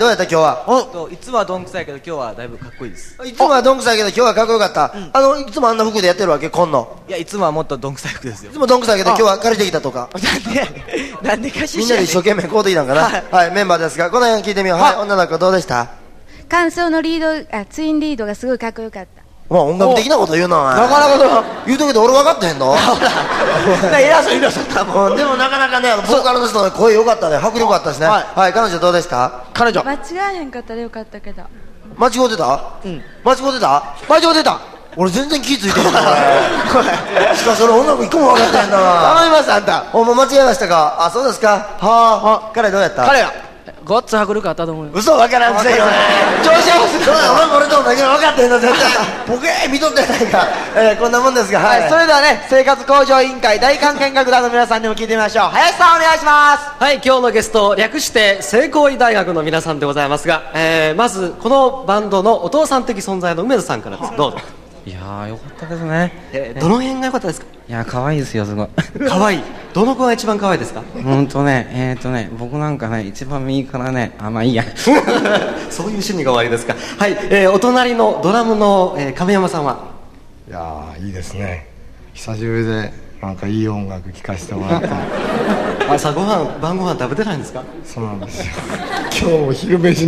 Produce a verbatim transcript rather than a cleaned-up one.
どうやった今日は？ おいつもはどんくさいけど今日はだいぶかっこいいです。 いつもはどんくさいけど今日はかっこよかった、うん、あのいつもあんな服でやってるわけ？こんのいやいつもはもっとどんくさい服ですよ。 いつもどんくさいけど今日は借りてきたとかなんでなんでかしみんなで一生懸命こうてきたんかな、はい、はい、メンバーですがこの辺聞いてみよう。はい、女の子どうでした？ 感想のリード、あ、ツインリードがすごいかっこよかった。 まあ音楽的なこと言うな。 なかなか言うとけど俺分かってへんの。 偉そう偉そうだもん。 でもなかなかねボーカルの人の声良かったね、迫力あったしね。はい、はい、彼女どうでした？ 彼女間違えへんかったらよかったけど。 間違うてた？うん間違うてた？ 間違うてた。 俺全然気付いてへんのしかし俺音楽一個も分かってへんな。 頼みますあんた。 ほんま間違えましたか？あそうですか。はあ彼どうやった？ 彼はごっつ迫力あったと思うよ。 嘘分からんくせよ。 調子合わせそうだお前俺とだけ分かってんの絶対。ボケー見とってないか。えー、こんなもんですが、はい、 はい、それではね生活向上委員会大観見学団の皆さんにも聞いてみましょう。林さんお願いします。 はい、今日のゲスト略して聖光医大学の皆さんでございますが、えー、まずこのバンドのお父さん的存在の梅津さんからです。どうぞ。 いやーよかったですね。 えー、どの辺が良かったですか？ いや可愛いですよすごい。 可愛い。どの子が一番可愛いですか？ ほんとねえー、っとね僕なんかね一番右からねあまあいいや。 そういう趣味が終わりですか。はい、えー、お隣のドラムの、えー、亀山さんは？ いやーいいですね。久しぶりでなんかいい音楽聴かせてもらって。 朝ごはん晩ごはん食べてないんですか？ そうなんですよ。今日お昼飯